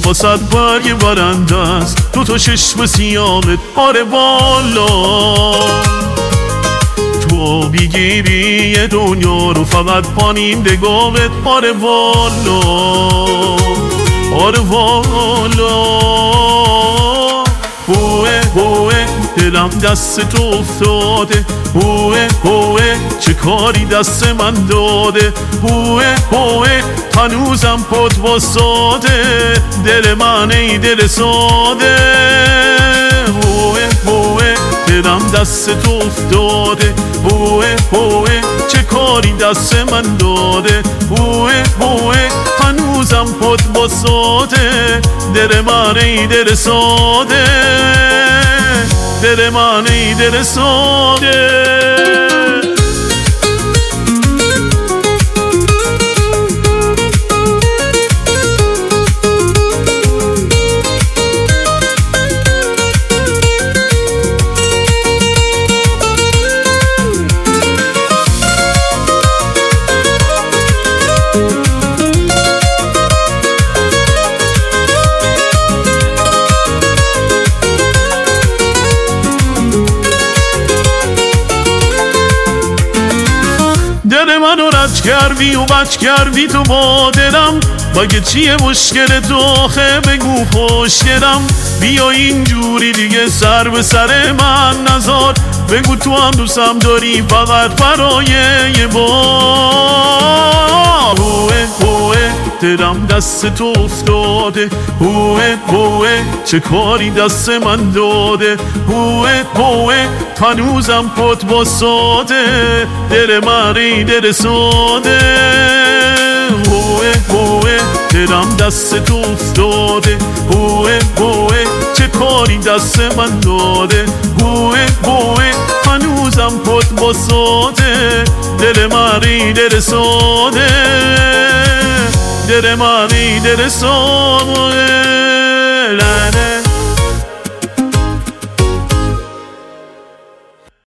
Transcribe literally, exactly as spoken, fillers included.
واسد برگ برنده است دو تا چشم سیاهت آره والا. تو بیگیری دنیا رو فقط پانین نگاهت آره والا آره والا. هوه هوه دلم دست تو افتاده، هوه هوه چه کاری دست من داده، هوه هوه هنوزم پت واساده، دل من ای دل ساده. هوه هوه دلم دست تو افتاده، هوه هوه چه کاری دست من داده، هوه هوه هنوزم پت واساده، دل من ای دل ساده، دل من ای دل ساده. دل منو رد کردی و بچ کردی تو با دلم، مگه چیه مشکل تو آخه بگو خوشگلم. بیا اینجوری دیگه سر به سر من نزار، بگو تو هم دوستم داری فقط برای یه بار. هوه هوه دلم دست تو افتاده، هوه هوه چه کاری دست من داده، هوه هوه هنوزم پت واساده، دل من ای دل ساده. هوه هوه دلم دست تو افتاده، هوه هوه چه کاری دست من داده، هوه هوه هنوزم پت واساده، دل من ای دل ساده، دل من ای دل ساده.